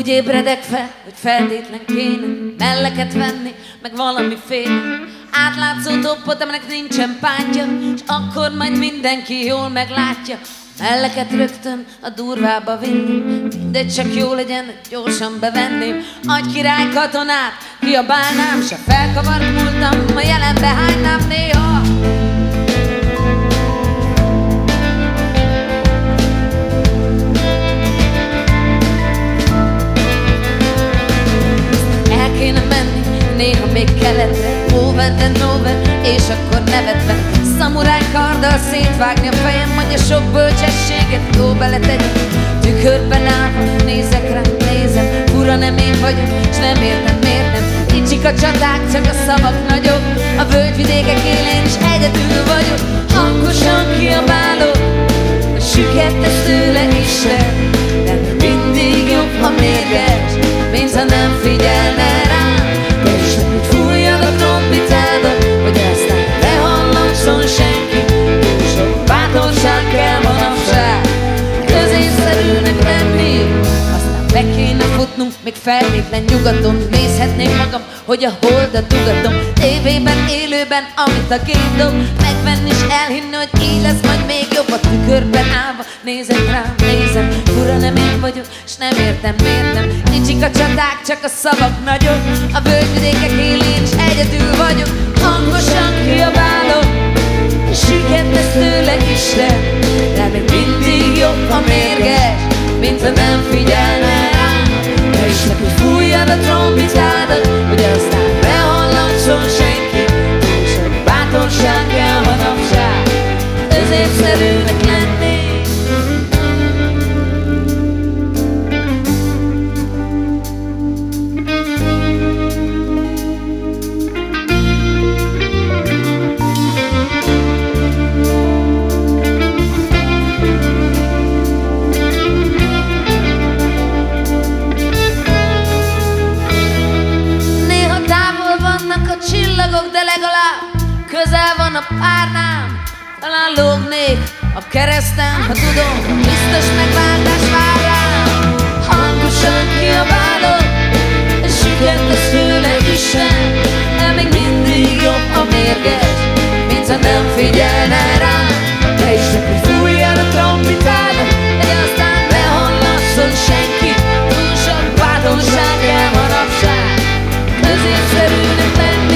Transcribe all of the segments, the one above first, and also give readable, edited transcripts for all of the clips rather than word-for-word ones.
Úgy ébredek fel, hogy feltétlen kéne melleket venni, meg valamiféle átlátszó toppot, aminek nincsen pántja, és akkor majd mindenki jól meglátja. Melleket rögtön a durvába vinni, mindegy, csak jó legyen, gyorsan bevenném. Agykirály katonát kiabálnám, se felkavart múltam, a jelenbe hánynám néha. El kéne menni, néha még keletre, over and over, és akkor nevetve szamuráj karddal szétvágni a fejem, hogy a sok bölcsességet jó beletegyek. Tükörben állva nézek rám, nézem, fura nem én vagyok, s nem értem miért nem. Kicsik a csaták, csak a szavak nagyok, a völgyvidékek élén is egyedül vagyok. Hangosan kiabálok, a süket tőle Isten, de mindig jobb, ha mérges, mint ha nem figyelne rám. De is csak úgy fújjad a trombitádat, hogy aztán ne hallasson senki. Túl sok bátorság kell manapság középszerűnek lenni. Aztán be kéne futnunk, még feltétlen nyugaton nézhetném magam, hogy a holdat ugatom. Tévében, élőben, amit a gép dob, megvenni és elhinni, hogy így lesz majd még jobb. A tükörben állva nézek rám, nézem, fura nem én vagyok, s nem értem miért nem. Kicsik a csaták, csak a szavak nagyok, a völgyvidékek élén is egyedül vagyok. Hangosan kiabálok, és süket lesz tőle Isten, de még mindig jobb, ha mérges, mint ha nem figyelne rám. De is csak úgy fújjad a trombitádat, hogy aztán ne hallasson senki. Túl sok bátorság kell manapság középszerűnek lenni. De legalább közel van a párnám. Talán lógnék a kereszten, ha tudom, biztos megváltás vár rám. Hangosan kiabálok, és süket lesz tőle Isten, de még mindig jobb, ha mérges, mint ha nem figyelne rám. De is csak úgy fújjad a trombitádat, hogy aztán ne hallasszon senki. Túl sok bátorság kell manapság középszerűnek lenni.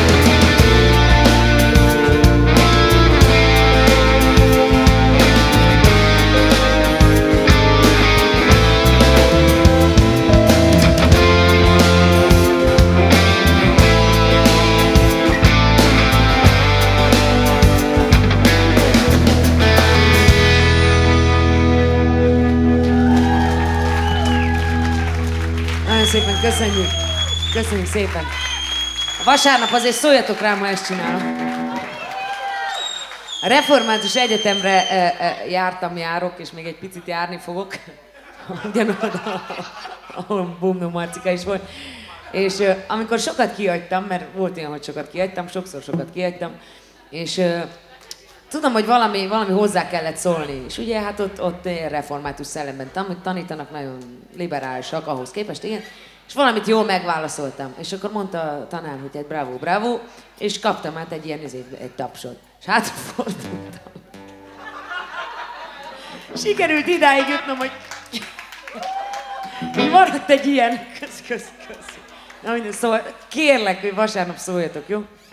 Szépen köszönjük! Köszönjük szépen! A vasárnap azért szóljatok rám, ha ezt csinálom. A Református Egyetemre járok, és még egy picit járni fogok. Ugyanoda, ahol Bumnó Marcika is volt. És amikor sokat kihagytam, mert volt olyan, hogy sokat kihagytam, sokszor sokat kihagytam, és tudom, hogy valami hozzá kellett szólni, és ugye hát ott református szellemben tanítanak, nagyon liberálisak ahhoz képest, igen, és valamit jól megválaszoltam, és akkor mondta a tanár, hogy egy bravo, bravo, és kaptam hát egy ilyen egy tapsot, és hátrafordultam. Sikerült idáig jutnom, hogy maradt egy ilyen, kösz. Na minden, szóval kérlek, hogy vasárnap szóljatok, jó?